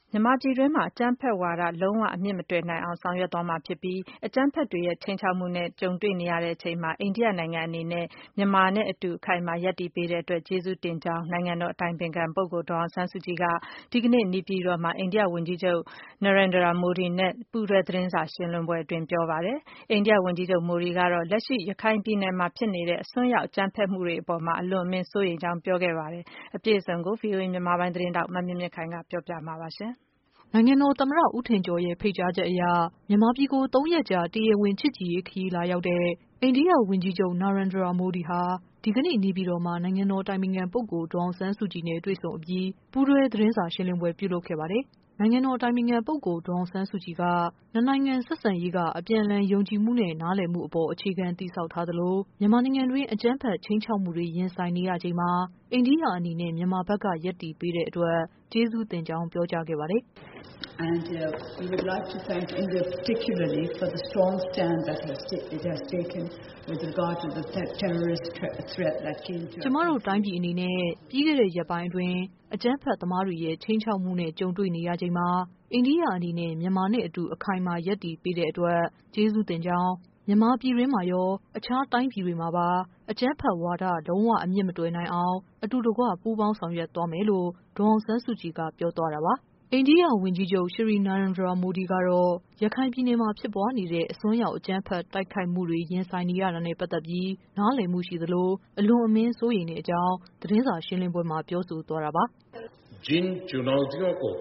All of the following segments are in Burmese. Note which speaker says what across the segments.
Speaker 1: မြန်မာပြည်တွင်းမှာအကြမ်းဖက်ဝါဒလုံးဝအမြစ်မတွယ်နိုင်အောင်ဆောင်ရွက်သွားမှာဖြစ်ပြီးအကြမ်းဖက်တွေရဲ့ခြိမ်းခြောက်မှုနဲ့ကြုံတွေ့နေရချိန်မှာအိန္ဒိယနိုင်ငံအနေနဲ့မြန်မာနဲ့အတူအခိုင်အမာရပ်တည်ပေးတဲ့အတွက်ကျေးဇူးတင်ကြောင်းနိုင်ငံတော်အတိုင်ပင်ခံပုဂ္ဂိုလ်ဒေါ်အောင်ဆန်းစုကြည်ကဒီကနေ့နေပြည်တော်မှာအိန္ဒိယဝန်ကြီးချုပ် Narendra Modi နဲ့ပူးတွဲသတင်းစာရှင်းလင်းပွဲအတွင်းပြောပါတယ်။အိန္ဒိယဝန်ကြီးချုပ် Modi ကတော့လက်ရှိရခိုင်ပြည်နယ်မှာဖြစ်နေတဲ့အစွန်းရောက်အကြမ်းဖက်မှုတွေအပေါ်မှာအလွန်အမင်းစိုးရိမ်ကြောင်းပြောခဲ့ပါတယ်။အပြည့်အစုံကို VOA မြန်မာပိုင်းသတင်းထောက်မမြင့်မြင့်ခိုင်ကပြောပြမှာပါရှင်။
Speaker 2: နိုင်ငံတော်သမ္မတဦးထင်ကျော်ရဲ့ဖိတ်ကြားချက်အရမြန်မာပြည်ကို3 ရက်ကြာတရားဝင်ချစ်ကြည်ရေးခရီးလာရောက်တဲ့အိန္ဒိယဝန်ကြီးချုပ် Narendra Modi ဟာဒီကနေ့နေပြည်တော်မှာနိုင်ငံတော်တိုင်ပင်ခံပုဂ္ဂိုလ်ဒေါ်အောင်ဆန်းစုကြည်နဲ့တွေ့ဆုံအပြီးပူးတွဲသတင်းစာရှင်းလင်းပွဲပြုလုပ်ခဲ့ပါတယ်။နိုင်ငံတော်တိုင်ပင်ခံပုဂ္ဂိုလ်ဒေါ်အောင်ဆန်းစုကြည်ကနှစ်နိုင်ငံဆက်ဆံရေးကအပြန်အလှန်ယုံကြည်မှုနဲ့နားလည်မှုအပေါ်အခြေခံတည်ဆောက်ထားသလိုမြန်မာနိုင်ငံတွင်းအကြမ်းဖက်ခြိမ်းခြောက်မှုတွေရင်ဆိုင်နေရချိန်မှာအိန္ဒိယအနေနဲ့မြန်မာဘက်ကရပ်တည်ပေးတဲ့အတွက်ကျေးဇူးတင်ကြောင်းပြောကြားခဲ့ပါတယ်။
Speaker 3: And we would like to thank India particularly for the strong stand that it has taken with regard to the terrorist threat that came to us.
Speaker 2: ကျမတို့တိုင်းပြည်အနေနဲ့ပြီးခဲ့တဲ့ရက်ပိုင်းအတွင်းအကြမ်းဖက်သမားတွေရဲ့ခြိမ်းခြောက်မှုနဲ့ကြုံတွေ့နေရချိန်မှာအိန္ဒိယအနေနဲ့မြန်မာနဲ့အတူအခိုင်အမာရပ်တည်ပေးတဲ့အတွက်ကျေးဇူးတင်ကြောင်းမြန်မာပြည်တွင်းမှာရောအခြားတိုင်းပြည်တွေမှာပါအကြမ်းဖက်ဝါဒလုံးဝအမြစ်မတွယ်နိုင်အောင်အတူတကွပူးပေါင်းဆောင်ရွက်သွားမယ်လို့ဒေါ်အောင်ဆန်းစုကြည်ကပြောသွားတာပါ။အိန္ဒိယဝန်ကြီးချုပ် Shri Narendra Modi ကတော့ရခိုင်ပြည်နယ်မှာဖြစ်ပွားနေတဲ့အစွန်းရောက်အကြမ်းဖက်တိုက်ခိုက်မှုတွေရင်ဆိုင်နေရတာနဲ့ပတ်သက်ပြီးနားလည်မှုရှိသလိုအလွန်အမင်းစိုးရိမ်တဲ့အကြောင်းသတင်းစာရှင်းလင်းပွဲမှာပြောဆိုသွားတာပါ
Speaker 4: ။ जिन चुनौतियों को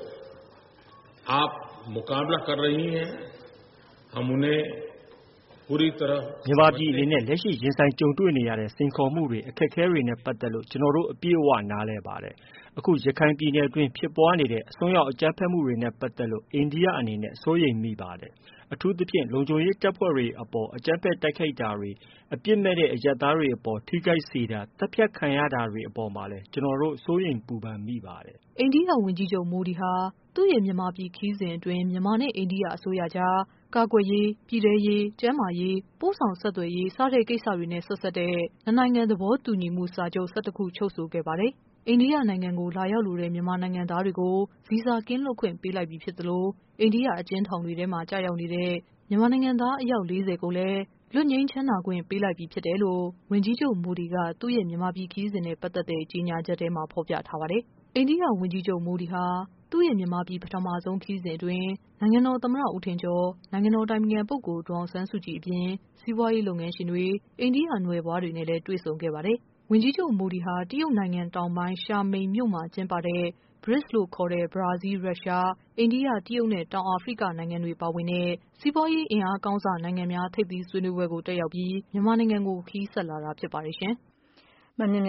Speaker 4: आप मुकाबला कर रही हैं हम उन्हें पूरी तरह
Speaker 5: မြန်မာပြည်အနေနဲ့လက်ရှိရင်ဆိုင်ကြုံတွေ့နေရတဲ့စိန်ခေါ်မှုတွေအခက်အခဲတွေနဲ့ပတ်သက်လို့ကျွန်တော်တို့အပြည့်အဝနားလည်ပါတယ်။အခုရခိုင်ပြည်နယ်အတွင်းဖြစ်ပွားနေတဲ့အစွန်းရောက်အကြမ်းဖက်မှုတွေနဲ့ပတ်သက်လို့အိန္ဒိယအနေနဲ့စိုးရိမ်မိပါတယ်။အထူးသဖြင့်လုံခြုံရေးတပ်ဖွဲ့တွေအပေါ်အကြမ်းဖက်တိုက်ခိုက်တာတွေအပြစ်မဲ့တဲ့အရပ်သားတွေအပေါ်ထိခိုက်စေတာတပ်ဖြတ်ခံရတာတွေအပေါ်မှာလည်းကျွန်တော်တို့စိုးရိမ်ပူပန်မိပါတယ်
Speaker 2: ။အိန္ဒိယဝန်ကြီးချုပ်မိုဒီဟာသူ့ရဲ့မြန်မာပြည်ခရီးစဉ်အတွင်းမြန်မာနဲ့အိန္ဒိယအစိုးရကြားကာကွယ်ရေး၊ပြည်ထဲရေး၊ကျန်းမာရေး၊ပို့ဆောင်ဆက်သွယ်ရေးစတဲ့ကိစ္စတွေနဲ့ဆက်စပ်တဲ့နှစ်နိုင်ငံသဘောတူညီမှုစာချုပ်11 ခုချုပ်ဆိုခဲ့ပါတယ်။အိန္ဒိယနိုင်ငံကိုလာရောက်လိုတဲ့မြန်မာနိုင်ငံသားတွေကိုဗီဇာကင်းလွတ်ခွင့်ပေးလိုက်ပြီဖြစ်သလိုအိန္ဒိယအကျဉ်းထောင်တွေထဲမှာကြာရောက်နေတဲ့မြန်မာနိုင်ငံသားအယောက်40ကိုလည်းလွတ်ငြိမ်းချမ်းသာခွင့်ပေးလိုက်ပြီဖြစ်တယ်လို့ဝန်ကြီးချုပ်မိုဒီကသူ့ရဲ့မြန်မာပြည်ခရီးစဉ်နဲ့ပတ်သက်တဲ့ကြေညာချက်ထဲမှာဖော်ပြထားပါတယ်။အိန္ဒိယဝန်ကြီးချုပ်မိုဒီဟာသူ့ရဲ့မြန်မာပြည်ပထမဆုံးခရီးစဉ်အတွင်းနိုင်ငံတော်သမ္မတဦးထင်ကျော်နိုင်ငံတော်တိုင်ပင်ခံပုဂ္ဂိုလ်ဒေါ်အောင်ဆန်းစုကြည်အပြင်စီးပွားရေးလုပ်ငန်းရှင်တွေအိန္ဒိယနွယ်ဖွားတွေနဲ့လည်းတွေ့ဆုံခဲ့ပါတယ်။ဝန်ကြီးချုပ်မိုဒီဟာတရုတ်နိုင်ငံတောင်ပိုင်းရှာမိန်မြို့မှာကျင်းပတဲ့ BRICS လို့ခေါ်တဲ့ဘရာဇီး၊ရုရှား၊အိန္ဒိယ၊တရုတ်နဲ့တောင်အာဖရိကနိုင်ငံတွေပါဝင်တဲ့စီးပွားရေးအင်အားကောင်းဆောင်နိုင်ငံများထိပ်သီးဆွေးနွေးပွဲကိုတက်ရောက်ပြီးမြန်မာနိုင်ငံကိုခရီးဆက်လာတာဖြစ်ပါတယ်ရှင်။
Speaker 1: မမြင်